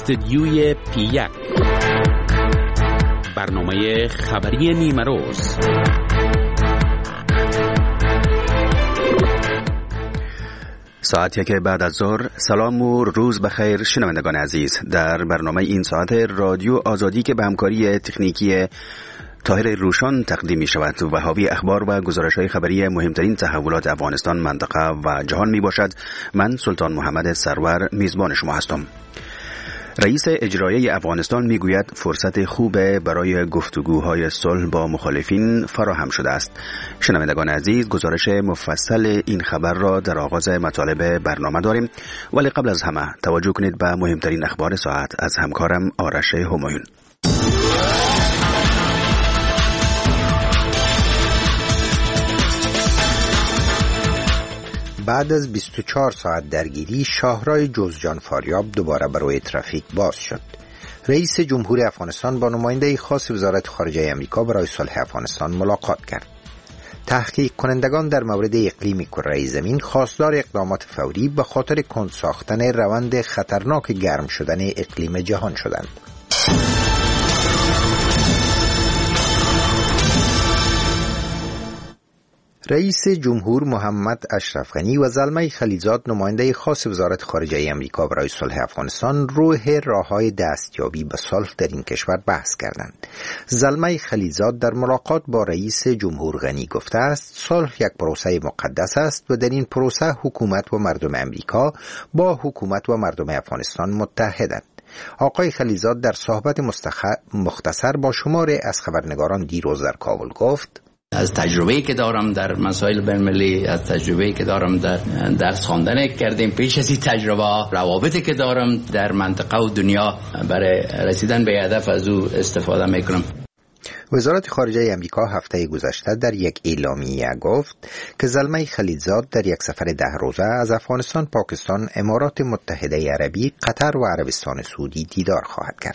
استودیوی P1 برنامه خبری نیمروز. ساعتی که بعد از ظهر. سلام و روز بخیر شنوندگان عزیز. در برنامه این ساعت رادیو آزادی که به همکاری تکنیکی طاهر روشان تقدیم می شود و حاوی اخبار و گزارش‌های خبری مهمترین تحولات افغانستان، منطقه و جهان می باشد. من سلطان محمد سرور میزبان شما هستم. رئیس اجرایی افغانستان میگوید فرصت خوب برای گفتگوهای صلح با مخالفین فراهم شده است. شنوندگان عزیز، گزارش مفصل این خبر را در آغاز مطالب برنامه داریم، ولی قبل از همه توجه کنید به مهمترین اخبار ساعت از همکارم آرش همایون. بعد از 24 ساعت درگیری، شاهراه جوزجان فاریاب دوباره برای ترافیک باز شد. رئیس جمهوری افغانستان با نماینده خاص وزارت خارجه آمریکا برای صلح افغانستان ملاقات کرد. تحقیق کنندگان در مورد اقلیم کره زمین خواستار اقدامات فوری به خاطر کند ساختن روند خطرناک گرم شدن اقلیم جهان شدند. رئیس جمهور محمد اشرف غنی و زلمه خلیزاد نماینده خاص وزارت خارجه آمریکا برای صلح افغانستان روی راه‌های دستیابی به صلح در این کشور بحث کردند. زلمه خلیزاد در ملاقات با رئیس جمهور غنی گفته است صلح یک پروسه مقدس است و در این پروسه حکومت و مردم آمریکا با حکومت و مردم افغانستان متحدند. آقای خلیزاد در صحبت مختصر با شماری از خبرنگاران دیروز در کابل گفت: از تجربه‌ای که دارم در مسائل بین‌المللی، از تجربه‌ای که دارم در درس خواندن کردیم، پیش از این تجربه روابطی که دارم در منطقه و دنیا، برای رسیدن به هدف از او استفاده میکنم. وزارت خارجه آمریکا هفته گذشته در یک اعلامیه گفت که زلمه خلیزاد در یک سفر 10 روزه از افغانستان، پاکستان، امارات متحده عربی، قطر و عربستان سعودی دیدار خواهد کرد.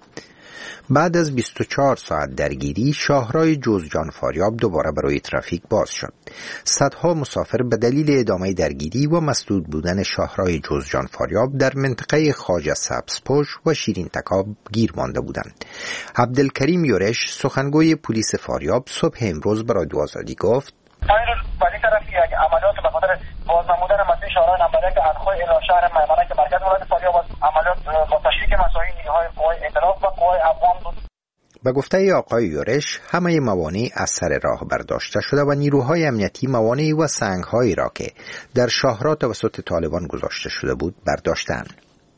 بعد از 24 ساعت درگیری، شاهراه جوزجان فاریاب دوباره برای ترافیک باز شد. صدها مسافر به دلیل ادامه درگیری و مسدود بودن شاهراه جوزجان فاریاب در منطقه خواجه سبزپوش و شیرین تکاب گیر مانده بودند. عبدالکریم یورش، سخنگوی پلیس فاریاب، صبح امروز به رادیو آزادی گفت: ولی طرفی یک عملیات به خاطر بازنمودن مسیر شاهراه نمبر 1 انخوی الی شهر میمنه که مرکز ولایت فاریاب است، عملیات با تشریک مساعی نیروهای قوای ائتلاف و قوای افغان بود. به گفته آقای یورش، همه موانع از سر راه برداشته شده و نیروهای امنیتی موانع و سنگ‌هایی را که در شاهراه توسط طالبان گذاشته شده بود برداشتند.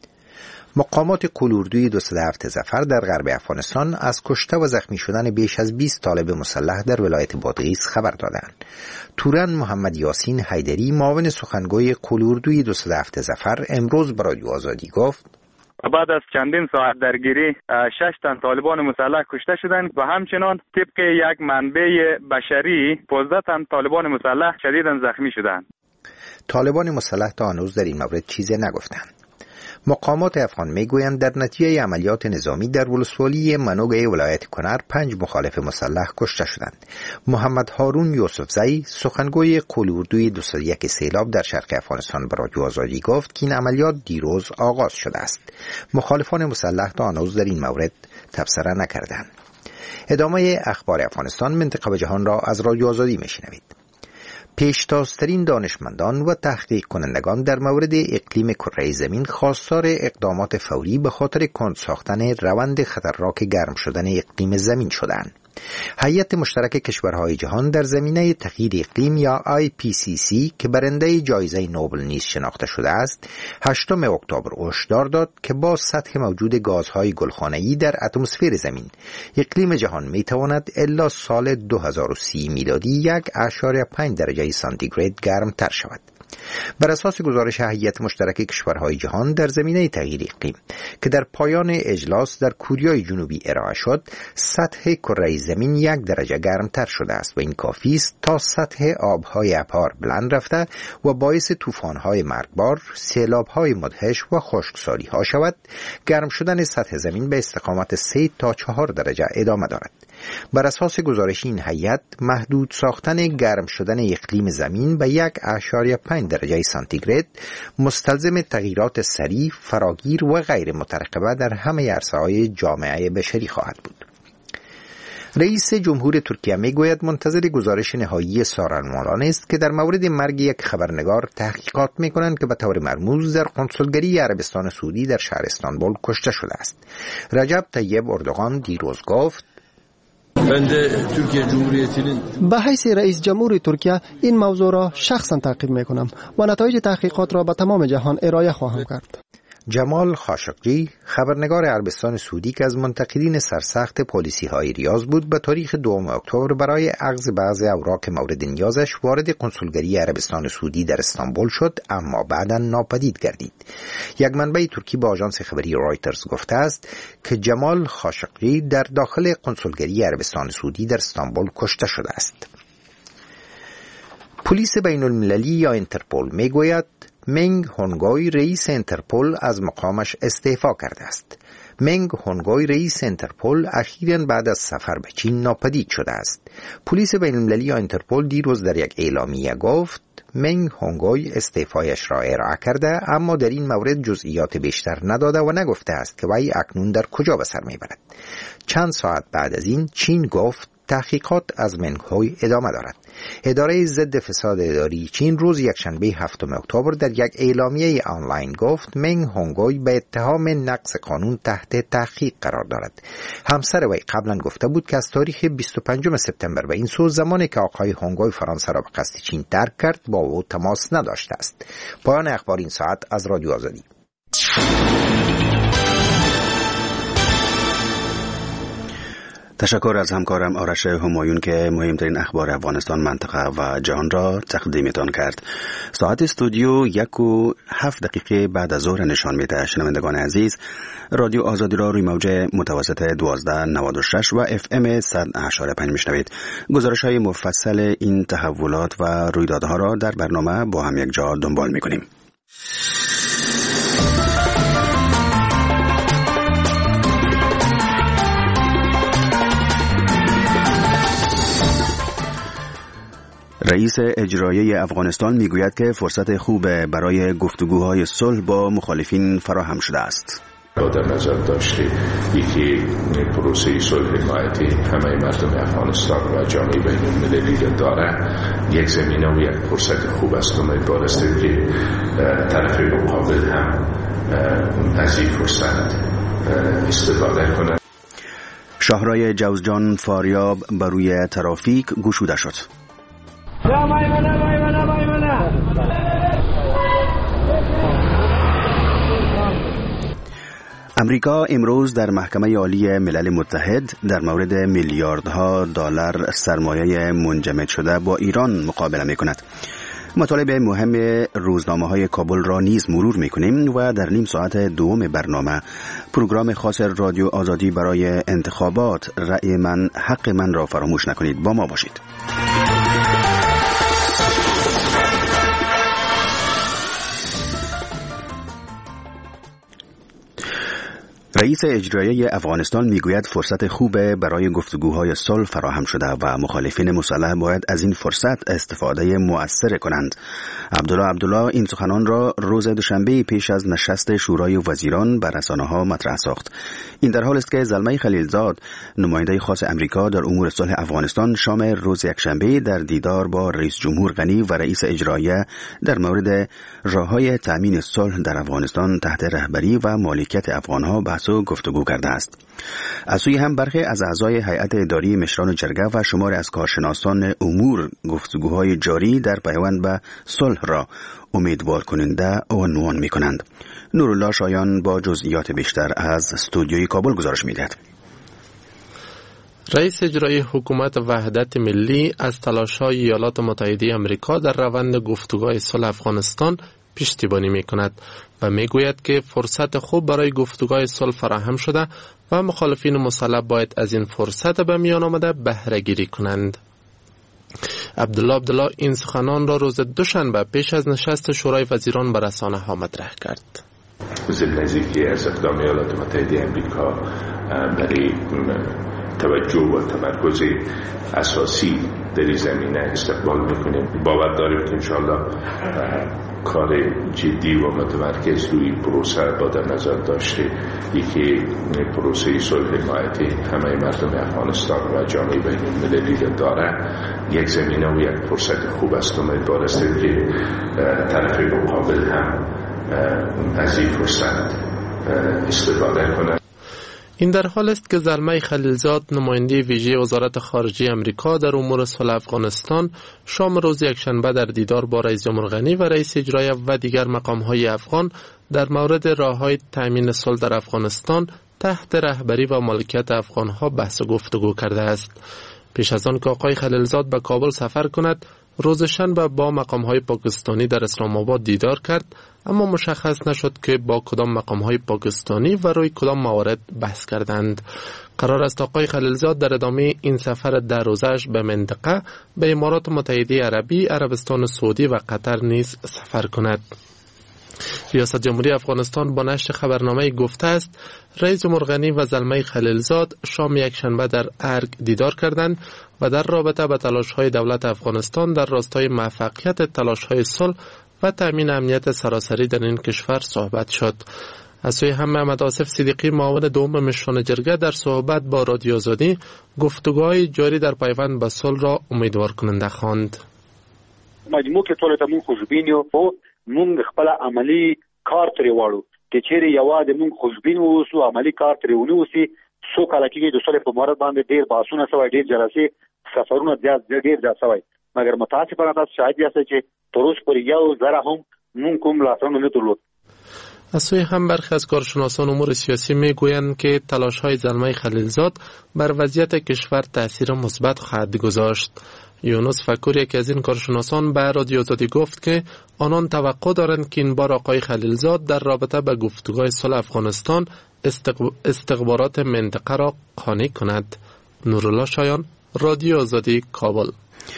مقامات قلوردوی 207 ظفر در غرب افغانستان از کشته و زخمی شدن بیش از 20 طالب مسلح در ولایت بادغیس خبر دادند. توران محمد یاسین حیدری، معاون سخنگوی قلوردوی 207 ظفر، امروز به رادیو آزادی گفت: بعد از چندین ساعت درگیری 6 تن طالبان مسلح کشته شدند و همچنان طبق یک منبع بشری 15 تن طالبان مسلح شدیداً زخمی شدند. طالبان مسلح تا هنوز در این مورد چیزی نگفتند. مقامات افغان میگویند در نتیجه عملیات نظامی در ولسوالی منوگه ولایت کنر 5 مخالف مسلح کشته شدند. محمد هارون یوسفزئی، سخنگوی قلوردوی 201 سیلاب در شرق افغانستان، به رادیو آزادی گفت که این عملیات دیروز آغاز شده است. مخالفان مسلح تا هنوز در این مورد تبصره نکردند. ادامه اخبار افغانستان، منطقه و جهان را از رادیو آزادی میشنوید. پیشتازترین دانشمندان و تحقیق کنندگان در مورد اقلیم کره زمین خواستار اقدامات فوری به خاطر کند ساختن روند خطرناک گرم شدن اقلیم زمین شدند. هیئت مشترک کشورهای جهان در زمینه تغییر اقلیم یا IPCC که برنده جایزه نوبل نیز شناخته شده است، 8 اکتبر هشدار داد که با سطح موجود گازهای گلخانه‌ای در اتمسفر زمین، اقلیم جهان میتواند الا سال 2030 میلادی 1.5 درجه سانتیگراد گرمتر شود. بر اساس گزارش هیئت مشترک کشورهای جهان در زمینه تغییر اقلیم که در پایان اجلاس در کوریای جنوبی ارائه شد، سطح کره زمین 1 درجه گرمتر شده است و این کافی است تا سطح آبهای ابار بلند رفته و باعث طوفان‌های مرگبار، سیلاب‌های مدهش و خشکسالی‌ها شود. گرم شدن سطح زمین به استقامت 3 تا 4 درجه ادامه دارد. بر اساس گزارش این هیئت، محدود ساختن گرم شدن اقلیم زمین به 1.5 درجه سانتیگراد مستلزم تغییرات سریع، فراگیر و غیر مترقبه در همه عرصه‌های جامعه بشری خواهد بود. رئیس جمهور ترکیه میگوید منتظر گزارش نهایی سارنمالان است که در مورد مرگ یک خبرنگار تحقیقات میکنند که به طور مرموز در قنسولگری عربستان سعودی در شهر استانبول کشته شده است. رجب طیب اردوغان دیروز گفت: به حیث رئیس جمهور ترکیه این موضوع را شخصا تعقیب میکنم و نتایج تحقیقات را به تمام جهان ارائه خواهم کرد. جمال خاشقجی، خبرنگار عربستان سعودی که از منتقدین سرسخت پلیسی های ریاض بود، به تاریخ 2 اکتبر برای اخذ بعضی اوراق مورد نیازش وارد قنسولگری عربستان سعودی در استانبول شد، اما بعداً ناپدید گردید. یک منبع ترکی با آژانس خبری رایترز گفته است که جمال خاشقجی در داخل قنسولگری عربستان سعودی در استانبول کشته شده است. پلیس بین المللی یا انترپول میگوید منگ هونگوی رئیس انترپول از مقامش استعفا کرده است. منگ هونگوی رئیس انترپول اخیراً بعد از سفر به چین ناپدید شده است. پلیس بین المللی یا انترپول دیروز در یک اعلامیه گفت منگ هونگوی استعفایش را ارائه کرده، اما در این مورد جزئیات بیشتر نداده و نگفته است که وی اکنون در کجا به سر میبرد. چند ساعت بعد از این چین گفت تحقیقات از منگ هوی ادامه دارد. اداره ضد فساد اداری چین روز یکشنبه 7 اکتبر در یک اعلامیه آنلاین گفت منگ هونگوی به اتهام نقض قانون تحت تحقیق قرار دارد. همسر وی قبلا گفته بود که از تاریخ 25 سپتامبر به این سو، زمانی که آقای هونگوی فرانسه را به قصد چین ترک کرد، با او تماس نداشته است. پایان اخبار این ساعت از رادیو آزادی. تشکر از همکارم آرش همایون که مهمترین اخبار افغانستان، منطقه و جهان را تقدیمتان کرد. ساعت استودیو 1:07 بعد از ظهر نشان می‌دهد. شنوندگان عزیز، رادیو آزادی را روی موج متوسط 1296 و FM 100.5 میشنوید. گزارش‌های مفصل این تحولات و رویدادها را در برنامه با هم یک جا دنبال می‌کنیم. رئیس اجرایی افغانستان میگوید که فرصت خوب برای گفتگوهای صلح با مخالفین فراهم شده است. با در نظر داشته یکی پروسه صلح حمایتی همه مردم افغانستان و جامعه بین المللی را داره، یک زمینه و یک فرصت خوب است. امیدوار هستیم که طرف مقابل هم از این فرصت استفاده کنند. شاهراه جوزجان فاریاب بر روی ترافیک گشوده شد. امریکا امروز در محکمه عالی ملل متحد در مورد میلیاردها دلار سرمایه منجمد شده با ایران مقابله می‌کند. مطالب مهم روزنامه‌های کابل را نیز مرور می‌کنیم و در نیم ساعت دوم برنامه پروگرام خاص رادیو آزادی برای انتخابات رأی من حق من را فراموش نکنید. با ما باشید. رئیس اجرایی افغانستان میگوید فرصت خوب برای گفتگوهای صلح فراهم شده و مخالفین مسلح باید از این فرصت استفاده مؤثر کنند. عبدالله این سخنان را روز دوشنبه پیش از نشست شورای وزیران بر رسانه‌ها مطرح ساخت. این در حال است که زلمه خلیلزاد، نماینده خاص امریکا در امور صلح افغانستان، شام روز یکشنبه در دیدار با رئیس جمهور غنی و رئیس اجرایی در مورد راه‌های تأمین صلح در افغانستان تحت رهبری و مالکیت افغان‌ها بحث و گفتگو کرده است. از سوی هم برخی از اعضای هیئت اداری مشران جرگه و شمار از کارشناسان امور گفتگوهای جاری در پیوند به صلح را امیدوار کننده عنوان می‌کنند. نورالله شایان با جزئیات بیشتر از استودیوی کابل گزارش می‌دهد. رئیس اجرایی حکومت وحدت ملی از تلاش‌های ایالات متحده آمریکا در روند گفتگوهای صلح افغانستان پشتیبانی می‌کند و میگوید که فرصت خوب برای گفتگوهای صلح فراهم شده و مخالفین مسلح باید از این فرصت به میان آمده بهره گیری کنند. عبدالله این سخنان را روز دوشنبه پیش از نشست شورای وزیران به رسانه‌ها مطرح کرد. ضمن اینکه از اقدام ایالات متحده آمریکا برای توجه و تمرکز اساسی در این زمینه استقبال میکنیم. باور داریم که انشاءالله کار جدی و متمرکز روی پروسه با در نظر داشته یکی پروسه صلح حمایتی همه مردم افغانستان و جامعه بین المللی داره یک زمینه و یک فرصت خوب است. امیدوار هستیم که طرف مقابل هم از این فرصت استفاده کنند. این در حال است که زلمه خلیلزاد نماینده ویژه وزارت خارجه امریکا در امور صلح افغانستان شام روز یکشنبه در دیدار با رئیس جمهور غنی و رئیس اجرایی و دیگر مقام‌های افغان در مورد راه‌های تامین صلح در افغانستان تحت رهبری و مالکیت افغان‌ها بحث و گفتگو کرده است. پیش از آن که آقای خلیلزاد به کابل سفر کند، روز شنبه با مقام‌های پاکستانی در اسلام آباد دیدار کرد، اما مشخص نشد که با کدام مقام‌های پاکستانی و روی کدام موارد بحث کردند. قرار است آقای خلیلزاد در ادامه این سفر در روزش به منطقه به امارات متحده عربی، عربستان سعودی و قطر نیز سفر کند. ریاست جمهوری افغانستان با نشر خبرنامه گفته است رئیس جمهور غنی و زلمه خلیلزاد شام یکشنبه در ارگ دیدار کردند و در رابطه با تلاش‌های دولت افغانستان در راستای موفقیت تلاش‌های صلح و تامین امنیت سراسری در این کشور صحبت شد. از سوی هم محمد آصف صدیقی معاون دوم مشران جرگه در صحبت با رادیو آزادی گفتگوهای جاری در پیوند به صلح را امیدوار کننده خواند. مجموع کې ټول ته مونږ خوشبین یو او مونږ خپل عملی کار ترې واړو چې چیرې یوازې مونږ خوشبین اوسو عملی کار ترې ونیوسي څو کله کې د صلح په مورد باندې ډیر بحثونه شوي ډیر جلسې سفرونه ډیر شوي مګر متاسفانه تاسو شاهد یاست چې تر اوسه پورې یو ذره هم مونږ کوم لاسونه نه درلود. از سوی هم برخی از کارشناسان امور سیاسی میگویند که تلاش‌های زلمه خلیلزاد بر وضعیت کشور تأثیر مثبت خواهد گذاشت. یونس فکور یکی از این کارشناسان به رادیو آزادی گفت که آنان توقع دارند که این بار آقای خلیلزاد در رابطه با گفتگوهای صلح افغانستان استخبارات منطقه را قانع کند. نورالله شایان، رادیو آزادی، کابل.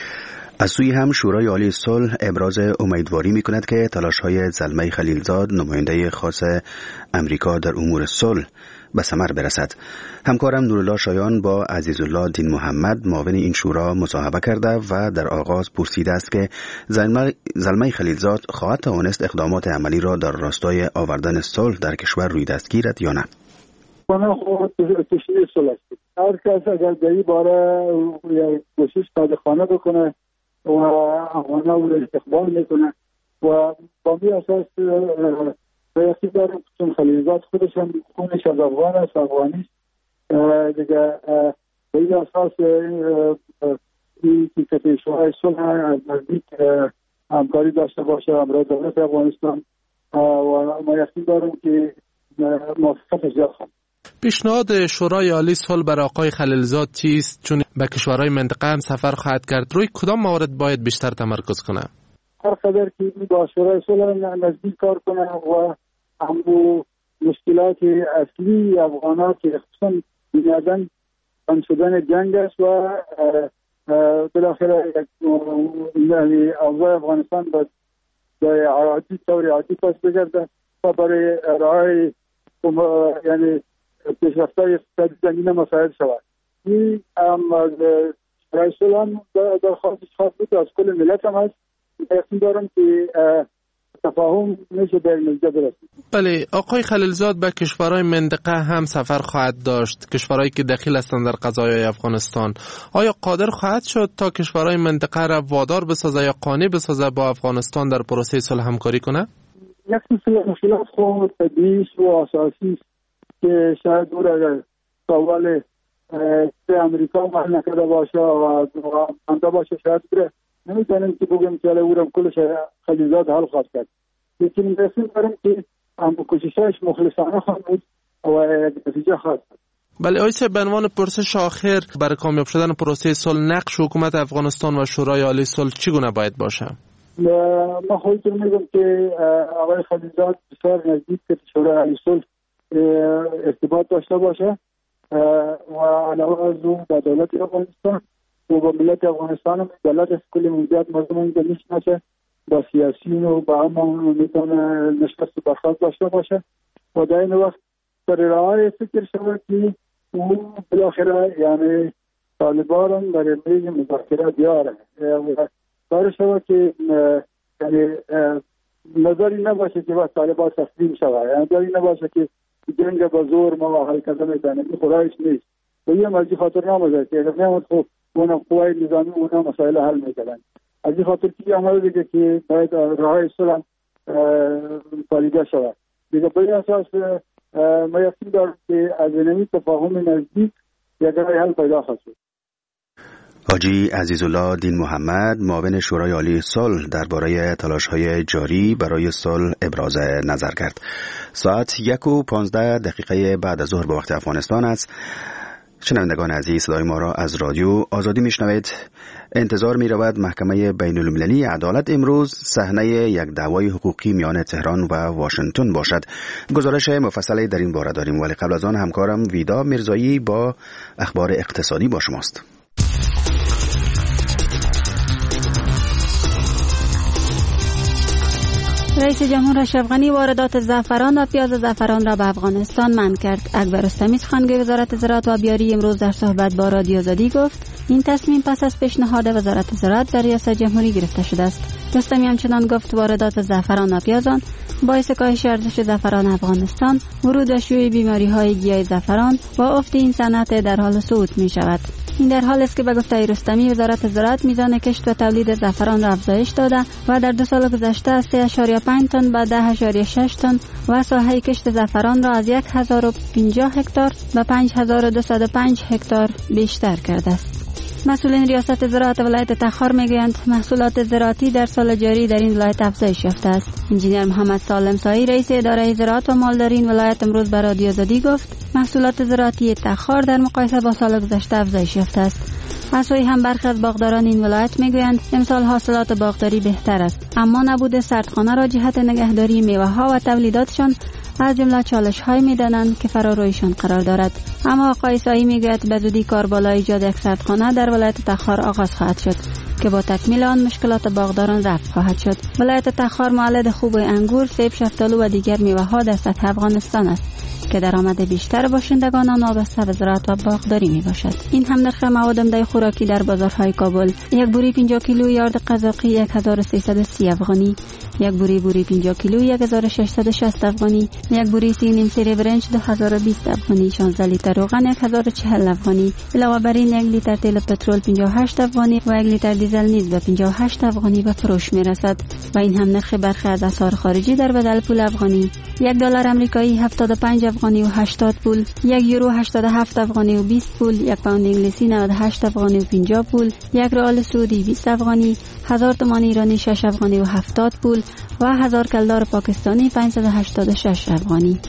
از سوی هم شورای عالی صلح ابراز امیدواری می کند که تلاش‌های زلمه خلیلزاد نماینده خاص امریکا در امور صلح به ثمر برسد. همکارم نورالله شایان با عزیزالله دین محمد معاون این شورا مصاحبه کرده و در آغاز پرسیده است که زلمه خلیلزاد خواهد توانست اقدامات عملی را در راستای آوردن صلح در کشور روی دست گیرد یا نه. من خود تشریح صلح است. هر کس اگر در این باره کوشش صادقانه بکنه و افغان‌ها او را استقبال میکنه و با می اساس یقین دارم چون خلیلزاد خودش هم خونش از افغان است، افغانی دیگه به این اساس این که شورای صلح از نزدیک همکاری داشته باشه همراه دولت افغانستان و ما یقین دارم که موفقیت زیاد خواهد. پیشنهاد شورای عالی صلح برای آقای خلیلزاد چیست؟ چون به کشورهای منطقه هم سفر خواهد کرد، روی کدام موارد باید بیشتر تمرکز کنه؟ هر قدر که با شورای صلح نزدیک کار کنه و همو مشکلات اصلی افغان‌ها که خصوصا بنیادن بند شدن جنگ است و بالاخره یعنی اوضاع افغانستان به عادی طور عادی پس بگرده و برای ارائه یعنی پیشرفت‌های اقتصادی زمینه مساعد شود. این رئیس صلح درخواستش خواهد بود از کل ملت هم هست. یقین دارم که تفاهم میشه در نتیجه برسید. بله، آقای خلیلزاد به کشورهای منطقه هم سفر خواهد داشت، کشورهایی که دخیل هستند در قضایای افغانستان. آیا قادر خواهد شد تا کشورهای منطقه را وادار بسازه یا قانع بسازه با افغانستان در پروسه صلح همکاری کنه؟ یک سلسله مشکلات خود طبیعی و اساسی که شاید او را سوال امریکا محل نکرده باشه و منده باشه شاید بره نمیتونیم که بگیم که او را کلش خلیلزاد حل خواهد کرد. لیکن رسیم دارم که هم کوششش مخلصانه خواهد بود و نتیجه خواهد بود. بله آیسه، به عنوان پرسش آخر برای کامیاب شدن پروسه صلح نقش حکومت افغانستان و شورای عالی صلح چگونه باید باشه؟ ما خودتون میگم که آقای خلیلزاد بسیار نزدیک که شورای عالی صلح ارتباط داشته باشه و علاوه از اون با دولت افغانستان و با ملت افغانستان هم دولت از کل موضوعات مردم اینجا میشناسه با سیاسیون و با هم میتونه نشست برخواست داشته باشه و در این وقت در راه فکر شود که او بالاخره یعنی طالبان برای میز مذاکره بیاره و کار شود که یعنی نظری نباشه که وقت طالبان تسلیم شود، یعنی نظری نباشه که جنگ با زور ما حل کرده میتونه، این خدایش نیست و یه مرجی خاطر نامده که اگر نمید خوب اونا قوای نظامی اونا مسائل حل میکردن. از این خاطر که عمل دیگه که باید راهای صلح پالیده شود دیگه. به این اساس ما یقین دارم که از اینمی تفاهم نزدیک یک راه حل پیدا خواهد شد. حاجی عزیزالله دین محمد معاون شورای عالی صلح درباره تلاش‌های جاری برای صلح ابراز نظر کرد. ساعت 1:15 بعد از ظهر به وقت افغانستان است. شنوندگان عزیز، صدای ما را از رادیو آزادی میشنوید. انتظار می رود محکمه بین المللی عدالت امروز صحنه یک دعوای حقوقی میان تهران و واشنگتن باشد. گزارش مفصلی در این باره داریم، ولی قبل از آن همکارم ویدا میرزایی با اخبار اقتصادی با شماست. رئیس جمهور اشرف غنی واردات زعفران و پیاز زعفران را به افغانستان منع کرد. اکبر رستمی سخنگوی وزارت زراعت و آبیاری امروز در صحبت با رادیو آزادی گفت این تصمیم پس از پیشنهاد وزارت زراعت در ریاست جمهوری گرفته شده است. رستمی همچنان گفت واردات زعفران و پیازان باعث کاهش ارزش زعفران افغانستان، ورود و شیوع بیماری‌های گیاه زعفران و افت این صنعت در حال صعود می شود. این در حالی است که به گفته رستمی وزارت زراعت میزان کشت و تولید زعفران را افزایش داده و در 2 سال گذشته از 3.5 تن به 10.6 تن و ساحه کشت زعفران را از 1050 هکتار به 5205 هکتار بیشتر کرده است. مسئولین ریاست زراعت ولایت تخار میگویند محصولات زراعتی در سال جاری در این ولایت افزایش یافته است. انجینیر محمد سالم سایی رئیس اداره زراعت و مالداری این ولایت امروز به رادیو آزادی گفت محصولات زراعتی تخار در مقایسه با سال گذشته افزایش یافته است. از سوی هم برخی از باغداران این ولایت میگویند امسال حاصلات باغداری بهتر است، اما نبود سردخانه را جهت نگهداری میوه‌ها و تولیداتشان از جمله چالش‌های می‌دانند که فرارویشان قرار دارد. اما آقای سایی میگوید به زودی کار بالای ایجاد یک سردخانه در ولایت تخار آغاز خواهد شد که با تکمیل آن مشکلات باغداران رفع خواهد شد. ولایت تخار مولد خوب انگور، سیب، شفتالو و دیگر میوه‌ها در سطح افغانستان است که درآمد بیشتر باشندگان آن وابسته به زراعت و باغداری می باشد. این هم نرخ مواد عمده خوراکی در بازارهای کابل: یک بوری 50 کیلو یارد قزاقی 1330 افغانی، یک بوری 50 کیلو 1660 افغانی، یک بوری 3.5 سری برنج 2020 افغانی، 16 لیتر روغن 1040 افغانی. علاوه بر این 1 لیتر تیل پترول 58 افغانی و 1 لیتر دیزل نیز به 58 افغانی به فروش می رسد. و این هم نرخ برخی از اسعار خارجی در بدل پول افغانی: $1 آمریکایی 75 افغانی و 80 پول، 1 یورو 87 افغانی و 20 پول، 1 پوند انگلیسی 98 افغانی و 50 پول، 1 ریال سعودی 20 افغانی، 1000 تومان ایرانی 6 افغانی و 70 پول و 1000 کلدار پاکستانی 586 افغانی.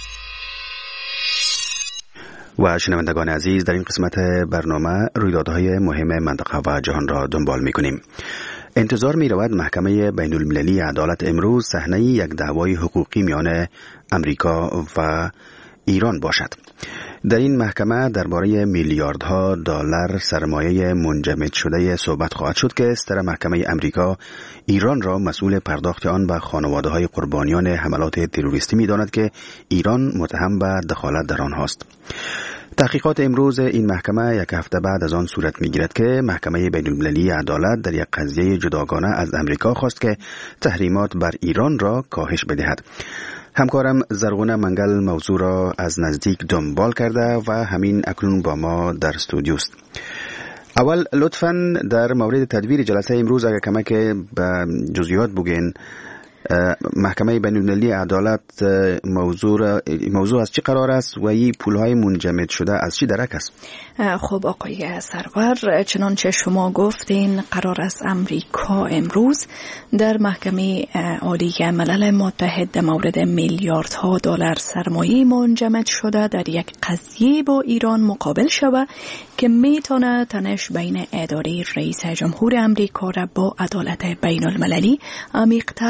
و شنوندگان عزیز، در این قسمت برنامه رویدادهای مهم منطقه و جهان را دنبال می‌کنیم. انتظار می رود محکمه بین المللی عدالت امروز صحنه یک دعوای حقوقی میان امریکا و ایران باشد. در این محکمه درباره میلیاردها دلار سرمایه منجمد شده صحبت خواهد شد که ستر محکمه امریکا ایران را مسئول پرداخت آن به خانواده‌های قربانیان حملات تروریستی می‌داند که ایران متهم به دخالت در آنهاست. تحقیقات امروز این محکمه یک هفته بعد از آن صورت می‌گیرد که محکمه بین المللی عدالت در یک قضیه جداگانه از امریکا خواست که تحریمات بر ایران را کاهش بدهد. همکارم زرغونه منگل موضوع را از نزدیک دنبال کرده و همین اکنون با ما در استودیوست. اول لطفاً در مورد تدبیر جلسه امروز اگر کمک به جزئیات بگین. محکمه بین المللی عدالت موضوع از چی قرار است و این پولهای منجمد شده از چی درک است؟ خب آقای سرور، چنانچه شما گفتین قرار است امریکا امروز در محکمه عالی ملل متحد در مورد میلیاردها دلار سرمایه منجمد شده در یک قضیه با ایران مقابل شود که میتونه تنش بین اداره رئیس جمهور امریکا را با عدالت بین المللی عمیق‌تر بسازد.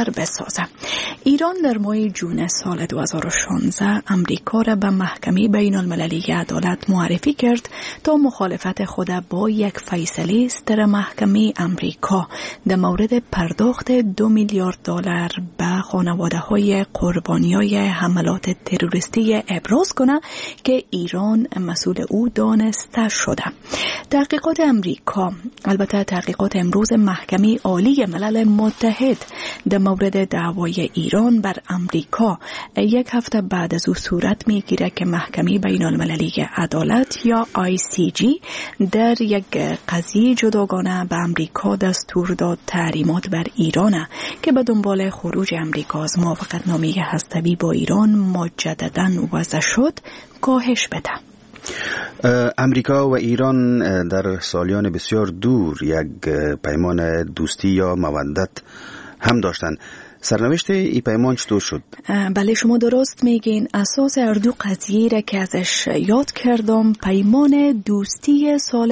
سازه. ایران در ماه جون سال 2016 امریکا را به محکمه بین المللی عدالت معرفی کرد تا مخالفت خود با یک فیصله است در محکمه امریکا در مورد پرداخت 2 میلیارد دلار به خانواده های قربانیای حملات تروریستی ابراز کنه که ایران مسئول او دانسته شده. تحقیقات امریکا، البته تحقیقات امروز محکمه عالی ملل متحد در مورد دعوای ایران بر امریکا یک هفته بعد از او صورت میگیره که محکمه بین المللی عدالت یا ICJ در یک قضیه جداگانه به امریکا دستور داد تحریمات بر ایران که به دنبال خروج امریکا از موافقتنامه هسته‌ای با ایران مجدداً وضع شد کاهش بده. امریکا و ایران در سالیان بسیار دور یک پیمان دوستی یا مودت هم داشتند. سرنوشت این پیمان چطور شد؟ بله شما درست میگین. اساس هر دو قضیه را که ازش یاد کردم پیمان دوستی سال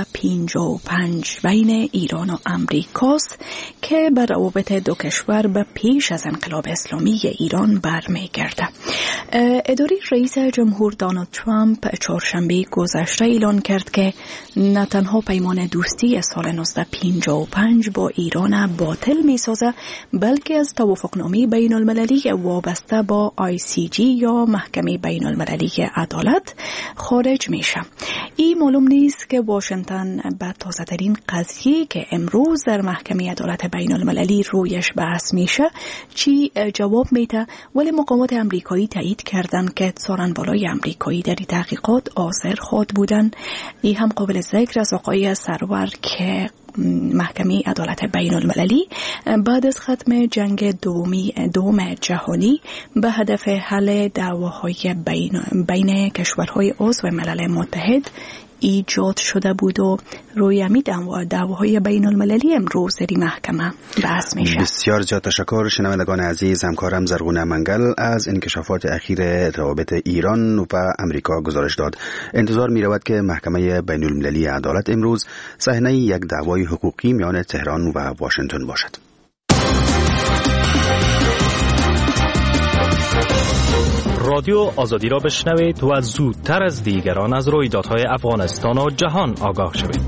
1955 بین ایران و امریکاست که بر روابط دو کشور به پیش از انقلاب اسلامی ایران برمیگرده. اداره رئیس جمهور دونالد ترامپ چهارشنبه گذشته اعلان کرد که نه تنها پیمان دوستی سال 1955 با ایران باطل میسازه بلکه از توافقنامه بین المللی وابسته با ICJ یا محکمه بین المللی عدالت خارج میشه. این معلوم نیست که واشنگتن به تازه ترین قضیه که امروز در محکمه عدالت بین المللی رویش بحث میشه چی جواب میده، ولی مقامات امریکایی تایید کردن که سخنورای امریکایی در تحقیقات حاضر خود بودن. این هم قابل ذکر از آقای سرور که محکمه عدالت بین المللی بعد از ختم جنگ دوم جهانی به هدف حل دعواهای بین کشورهای عضو ملل متحد ایجاد شده بود و روی همین دعواهای بین المللی امروز در محکمه بحث میشه. بسیار زیاد تشکر شنوندگان عزیز. همکارم زرغونه منگل از انکشافات اخیر روابط ایران و امریکا گزارش داد. انتظار می رود که محکمه بین المللی عدالت امروز صحنه یک دعوای حقوقی میان تهران و واشنگتن باشد. رادیو آزادی را بشنوید و زودتر از دیگران از رویدادهای افغانستان و جهان آگاه شوید.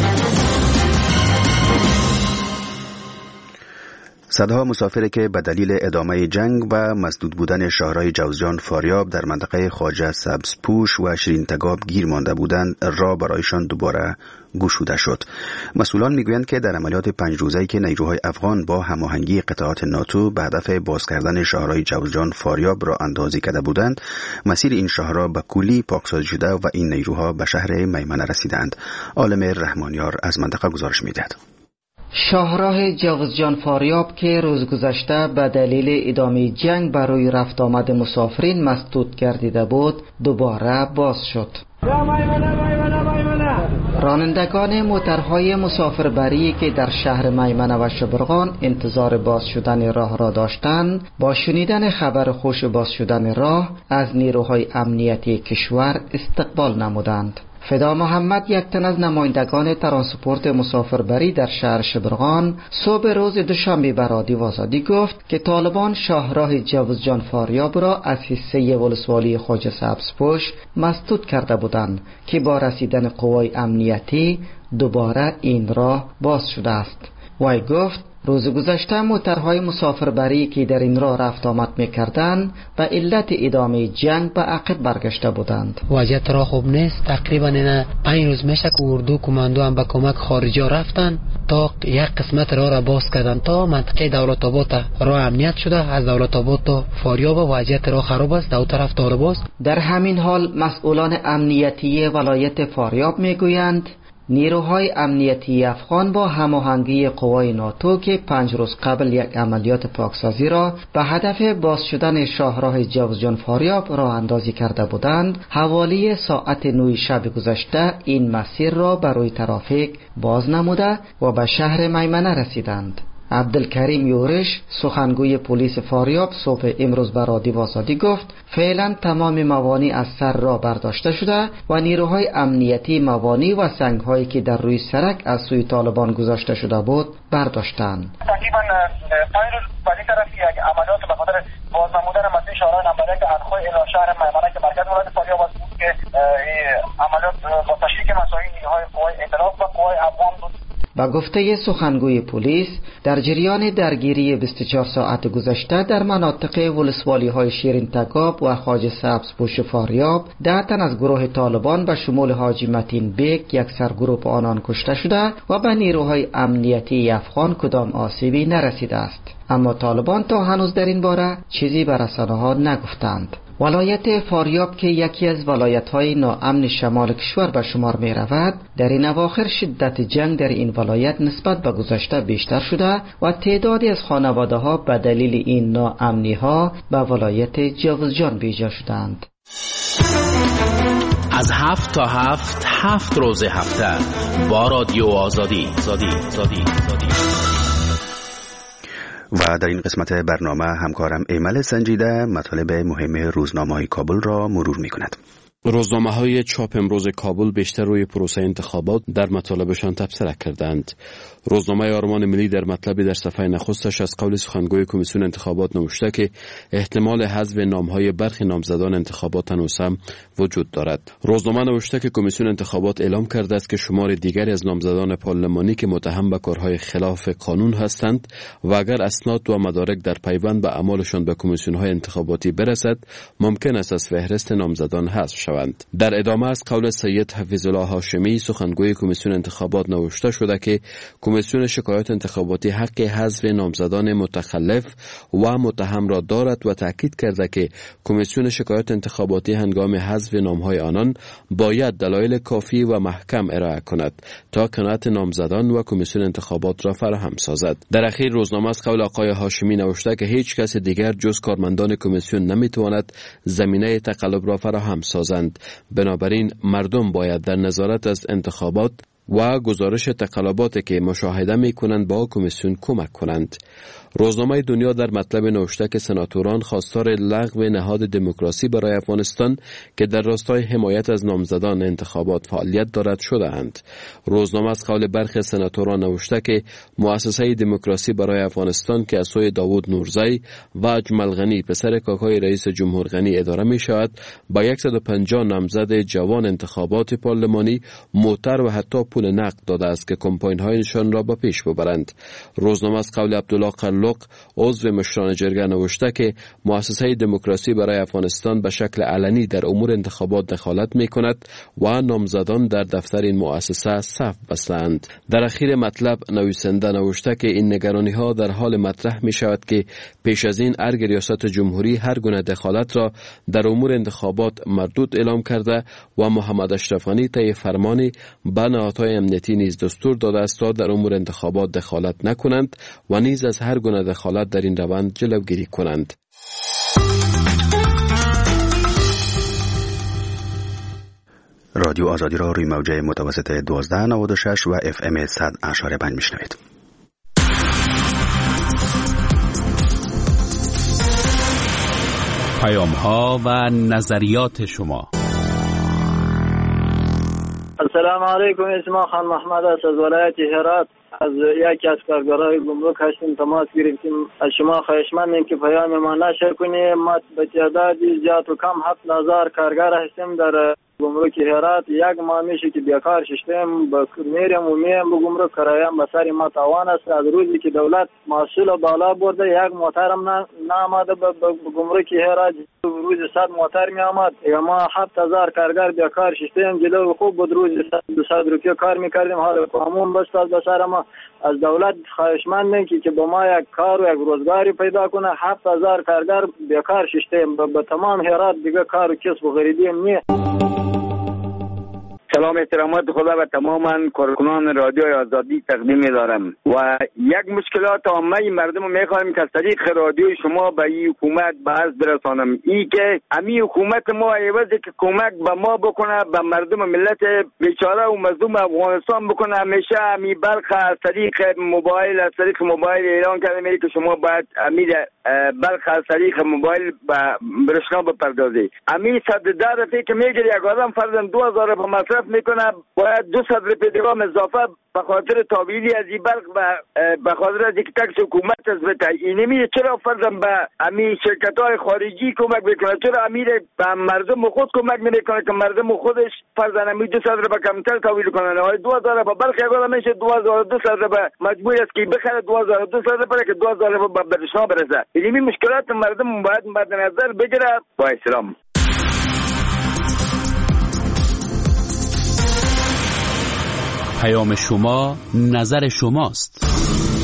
صدها مسافری که به دلیل ادامه جنگ و مسدود بودن شهرهای جوزجان فاریاب در منطقه خواجه سبزپوش و شیرین تگاب گیر مانده بودند راه برایشان دوباره گشوده شد. مسئولان میگویند که در عملیات 5 روزه‌ای که نیروهای افغان با هماهنگی قطعات ناتو به هدف باز کردن شهرهای جوزجان فاریاب را اندازی کرده بودند، مسیر این شهرها به کلی پاکسازی شده و این نیروها به شهر میمنه رسیدند. عالم رحمانیار از منطقه گزارش میدهد. شاهراه جوزجان فاریاب که روز گذشته به دلیل ادامه جنگ برای رفت آمد مسافرین مسدود گردیده بود دوباره باز شد. رانندگان موترهای مسافربری که در شهر میمنه و شبرغان انتظار باز شدن راه را داشتند با شنیدن خبر خوش باز شدن راه از نیروهای امنیتی کشور استقبال نمودند. فدا محمد یک تن از نمایندگان ترانسپورت مسافربری در شهر شبرغان صبح روز دوشنبه به رادیو آزادی گفت که طالبان شاهراه جوزجان فاریاب را از حصه ولسوالی خواجه سبزپوش مسدود کرده بودند که با رسیدن قوای امنیتی دوباره این راه باز شده است. وی گفت روز گذشته موترهای مسافربری که در این راه رفت آمد می‌کردند به علت ادامه جنگ به عقب برگشته بودند. وضعیت راه خوب نیست. تقریبا این 5 روز میشه که اردو کماندو هم به کمک خارجی رفتن تا یک قسمت راه را باز کردن تا منطقه دولت آباد راه امنیت شده. از دولت آباد تا فاریاب وضعیت راه خراب است. دو طرف طالباست. در همین حال مسئولان امنیتی ولایت فاریاب میگویند نیروهای امنیتی افغان با هماهنگی قوای ناتو که 5 روز قبل یک عملیات پاکسازی را به هدف باز شدن شاهراه جوزجان فاریاب راه اندازی کرده بودند، حوالی ساعت 9 شب گذشته این مسیر را برای ترافیک باز نموده و به شهر میمنه رسیدند. عبدالکریم یورش سخنگوی پلیس فاریاب صبح امروز به رادیو آزادی گفت فعلا تمام موانع از سر را برداشته شده و نیروهای امنیتی موانع و سنگ‌هایی که در روی سرک از سوی طالبان گذاشته شده بود برداشتند. تقریبا 5 روز ولی طرف یک عملیات به خاطر بازنمودن مسیر شهرهای نمبر 1 انخوی الی شهر میمنه که مرکز ولایت فاریاب است که عملیات با تشریک مساعی نیروهای قوای ائتلاف و قوای افغان بود. با گفته سخنگوی پلیس در جریان درگیری 24 ساعت گذشته در مناطق ولسوالی‌های شیرین تگاب و خواجه سبزپوش فاریاب 10 تن از گروه طالبان به شمول حاجی متین بیگ یک سرگروه آنان کشته شده و به نیروهای امنیتی افغان کدام آسیبی نرسیده است. اما طالبان تا هنوز در این باره چیزی به رسانه‌ها نگفتند. ولایت فاریاب که یکی از ولایت‌های ناامن شمال کشور به شمار می‌رود، در این اواخر شدت جنگ در این ولایت نسبت به گذشته بیشتر شده و تعدادی از خانواده‌ها به دلیل این ناامنی‌ها به ولایت جوزجان بیجا شدند. از 7 تا 7 روز هفته با رادیو آزادی. و در این قسمت برنامه همکارم ایمل سنجیده مطالب مهم روزنامه‌های کابل را مرور می‌کند. روزنامه‌های چاپ امروز کابل بیشتر روی پروسه انتخابات در مطالبشان تبصره کردند. روزنامه آرمان ملی در مطلبی در صفحه نخستش از قول سخنگوی کمیسیون انتخابات نوشته که احتمال حذف نام‌های برخی نامزدان انتخابات هنوز هم وجود دارد. روزنامه نوشته که کمیسیون انتخابات اعلام کرده است که شمار دیگری از نامزدان پارلمانی که متهم به کارهای خلاف قانون هستند و اگر اسناد و مدارک در پیوند به اعمالشان به کمیسیون‌های انتخاباتی برسد، ممکن است از فهرست نامزدان حذف شوند. در ادامه از قول سید حفیظالله هاشمی سخنگوی کمیسیون انتخابات نوشته شده که کمیسیون شکایات انتخاباتی حق حذف نامزدان متخلف و متهم را دارد و تاکید کرده که کمیسیون شکایات انتخاباتی هنگام حذف نام‌های آنان باید دلایل کافی و محکم ارائه کند تا قناعت نامزدان و کمیسیون انتخابات را فراهم سازد. در اخیر روزنامه از قول آقای هاشمی نوشته که هیچ کس دیگر جز کارمندان کمیسیون نمیتواند زمینه تقلب را فراهم سازند. بنابراین مردم باید در نظارت از انتخابات و گزارش تقلباتی که مشاهده می کنند با کمیسیون کمک کنند. روزنامه دنیا در مطلب نوشته که سناتوران خواستار لغو نهاد دموکراسی برای افغانستان که در راستای حمایت از نامزدان انتخابات فعالیت دارد شده‌اند. روزنامه از قول برخی سناتوران نوشته که مؤسسه دموکراسی برای افغانستان که از سوی داوود نورزی و اجمل غنی پسر کاکای رئیس جمهور غنی اداره می شود با 150 نامزد جوان انتخابات پارلمانی معتبر و حتی پول نقد داده است که کمپاین‌هایشان را به پیش ببرند. روزنامه از قول عبدالله قرلق عضو مشران جرگه نوشته که مؤسسه دموکراسی برای افغانستان به شکل علنی در امور انتخابات دخالت می کند و نامزدان در دفتر این مؤسسه صف بستند. در اخیر مطلب نویسنده نوشته که این نگرانی ها در حال مطرح می شود که پیش از این ارگ ریاست جمهوری هر گونه دخالت را در امور انتخابات مردود اعلام کرده و محمد اشرف غنی طی فرمانی به نهادهای امنیتی نیز دستور داده است تا در امور انتخابات دخالت نکنند و نیز از هر گونه دخالت در این روند جلوگیری کنند. رادیو آزادی را روی موجه متوسط 1296 و FM 100.5 میشنوید. پیام‌ها و نظریات شما. السلام علیکم. اسم خان محمد است از ولایت هرات. از یکی از کارگرای گمرک هستیم، تماس گرفتیم. از شما خواهشمندیم که پیام ما نشر کنیم. ما به تعدادی زیاد و کم 7000 کارگر هستیم در گمرک هرات. یک ماه میشه که بیکار شدیم، میریم و میایم به گمرک، کرایم به سر ما تاوان است. از روزی که دولت محصول بالا برده یک موترم ناماده به گمرک هرات. روز 100 موتر می آمد. ما 7000 کارگر بیکار شدیم. جلو خوب بود روز 200 روپیه کار میکردیم. حالا قانون بست به سر ما. از دولت خواهشمندیم که به ما یک کار و یک روزگاری پیدا کنه. 7000 کارگر بیکار شدیم. به تمام هرات دیگه کار و کسب و غریبی نیست. سلام احترامات خدا و تماما کارکنان رادیو آزادی تقدیم دارم و یک مشکلات عامه مردم میخوایم که از طریق رادیو شما به این حکومت بحث برسانم. این که امی حکومت ما عوضی که کمک به ما بکنه به مردم ملت بیچاره و مظلوم افغانستان بکنه، همیشه امی بلخ از طریق موبایل اعلان کرده میره که شما باید امیر بلخ از طریق موبایل برشنا بپردازی. امی 110 روپیه که میگیره یک آدم فرضاً 2000 روپیه مصرف میکنه، باید 200 روپیه دیگه اضافه به خاطر تابعیدی از این بلخ به خاطر از یک تکس حکومت از بته. اینمی چرا فرضاً به امی شرکت‌های خارجی کمک میکنه؟ چرا امیر به مردم خود کمک نمیکنه که مردم خودش فرضاً امی 200 روپیه کمتر تحویل کنن؟ های 2000 روپیه بلخ یک آدم میشه 2200 روپیه مجبور است که بخره 2200 روپیه که 2000 روپیه به برشنا برسه. اینمی مشکلات مردم باید مد نظر بگیره. با احترام. پیام شما نظر شماست.